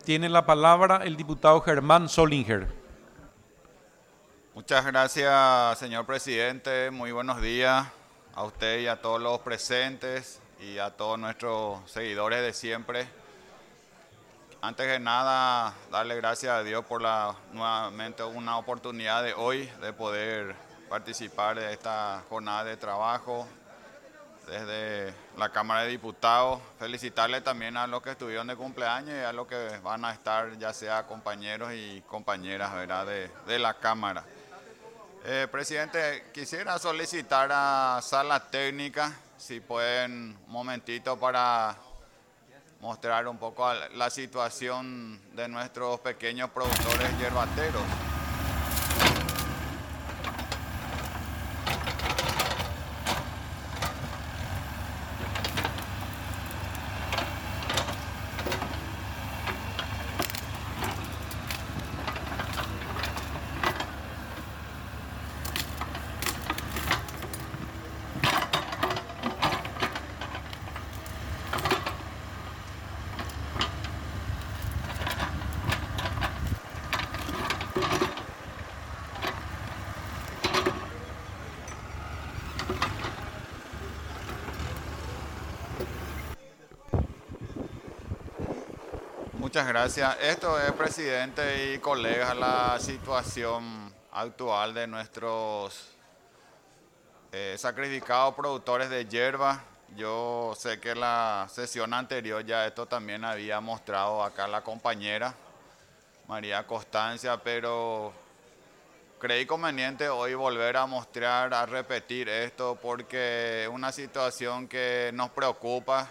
Tiene la palabra el diputado Germán Solinger. Muchas gracias, señor presidente. Muy buenos días a usted y a todos los presentes y a todos nuestros seguidores de siempre. Antes que nada, darle gracias a Dios por nuevamente una oportunidad de hoy de poder participar de esta jornada de trabajo desde la Cámara de Diputados. Felicitarle también a los que estuvieron de cumpleaños y a los que van a estar, ya sea compañeros y compañeras, ¿verdad?, de la Cámara. Presidente, quisiera solicitar a Sala Técnica si pueden un momentito para mostrar un poco la situación de nuestros pequeños productores yerbateros. Muchas gracias. Esto es, presidente y colegas, la situación actual de nuestros sacrificados productores de hierba. Yo sé que la sesión anterior ya esto también había mostrado acá la compañera María Constancia, pero creí conveniente hoy volver a mostrar, a repetir esto, porque es una situación que nos preocupa,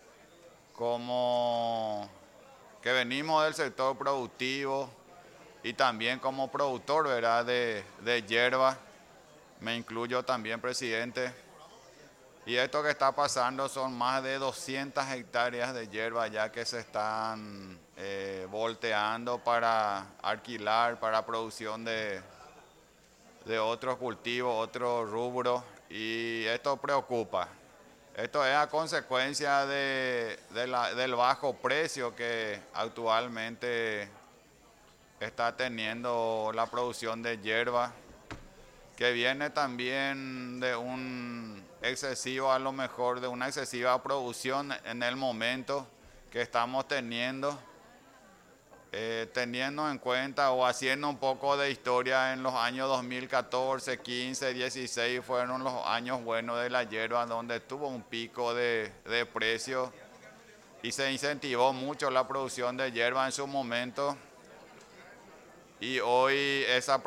como que venimos del sector productivo y también como productor, ¿verdad?, de hierba. Me incluyo también, presidente. Y esto que está pasando son más de 200 hectáreas de hierba ya que se están volteando para alquilar, para producción de otros cultivos, otros rubros. Y esto preocupa. Esto es a consecuencia del bajo precio que actualmente está teniendo la producción de hierba, que viene también de a lo mejor de una excesiva producción en el momento que estamos teniendo, teniendo en cuenta o haciendo un poco de historia. En los años 2014, 15, 16 fueron los años buenos de la hierba, donde tuvo un pico de precio y se incentivó mucho la producción de hierba en su momento. Y hoy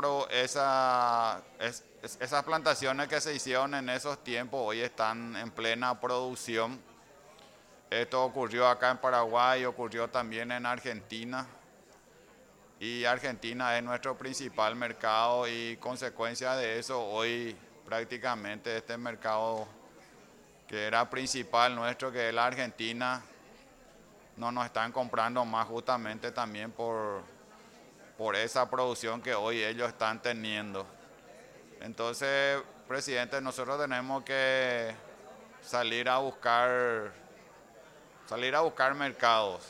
esas plantaciones que se hicieron en esos tiempos hoy están en plena producción. Esto ocurrió acá en Paraguay, ocurrió también en Argentina. Y Argentina es nuestro principal mercado y consecuencia de eso hoy prácticamente este mercado que era principal nuestro, que es la Argentina, no nos están comprando más justamente también por esa producción que hoy ellos están teniendo. Entonces, presidente, nosotros tenemos que salir a buscar mercados.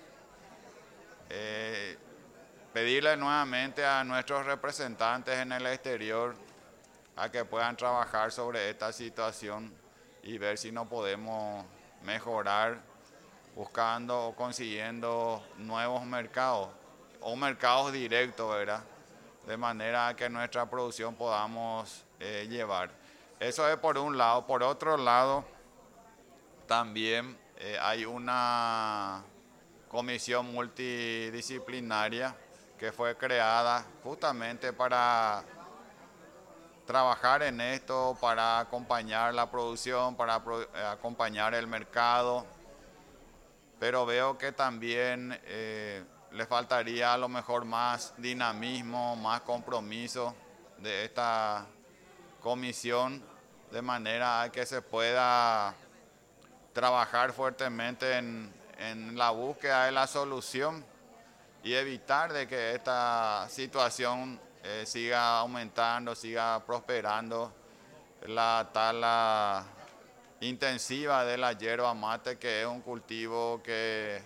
Pedirle nuevamente a nuestros representantes en el exterior a que puedan trabajar sobre esta situación y ver si no podemos mejorar buscando o consiguiendo nuevos mercados o mercados directos, ¿verdad?, de manera que nuestra producción podamos llevar. Eso es por un lado. Por otro lado, también hay una comisión multidisciplinaria que fue creada justamente para trabajar en esto, para acompañar la producción, para acompañar el mercado. Pero veo que también le faltaría a lo mejor más dinamismo, más compromiso de esta comisión, de manera que se pueda trabajar fuertemente en la búsqueda de la solución y evitar de que esta situación siga aumentando, siga prosperando la tala intensiva de la yerba mate, que es un cultivo que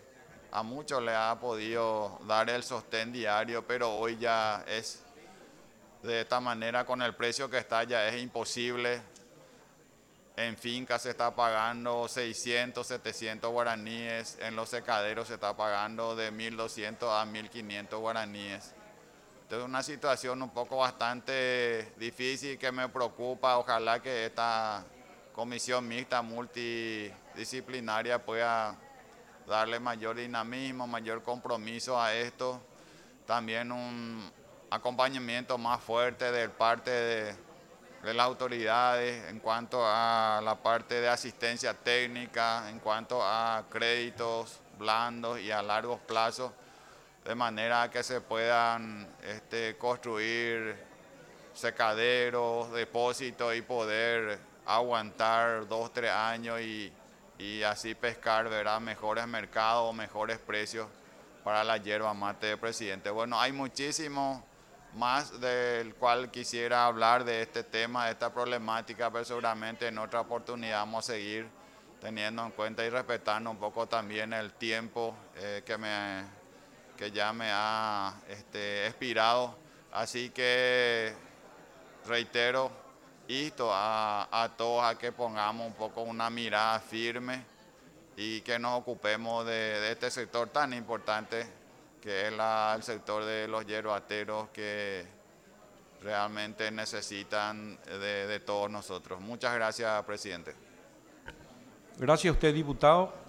a muchos le ha podido dar el sostén diario, pero hoy ya es de esta manera, con el precio que está, ya es imposible. En finca se está pagando 600, 700 guaraníes, en los secaderos se está pagando de 1.200 a 1.500 guaraníes. Entonces es una situación un poco bastante difícil que me preocupa. Ojalá que esta comisión mixta multidisciplinaria pueda darle mayor dinamismo, mayor compromiso a esto. También un acompañamiento más fuerte de parte de las autoridades en cuanto a la parte de asistencia técnica, en cuanto a créditos blandos y a largos plazos, de manera que se puedan construir secaderos, depósitos y poder aguantar 2, 3 años y así pescar, ¿verdad?, mejores mercados, mejores precios para la yerba mate de presidente. Bueno, hay muchísimo más del cual quisiera hablar de este tema, de esta problemática, pero seguramente en otra oportunidad vamos a seguir teniendo en cuenta y respetando un poco también el tiempo que ya me ha expirado. Así que reitero esto a todos, a que pongamos un poco una mirada firme y que nos ocupemos de este sector tan importante que es el sector de los yerbateros, que realmente necesitan de todos nosotros. Muchas gracias, presidente. Gracias a usted, diputado.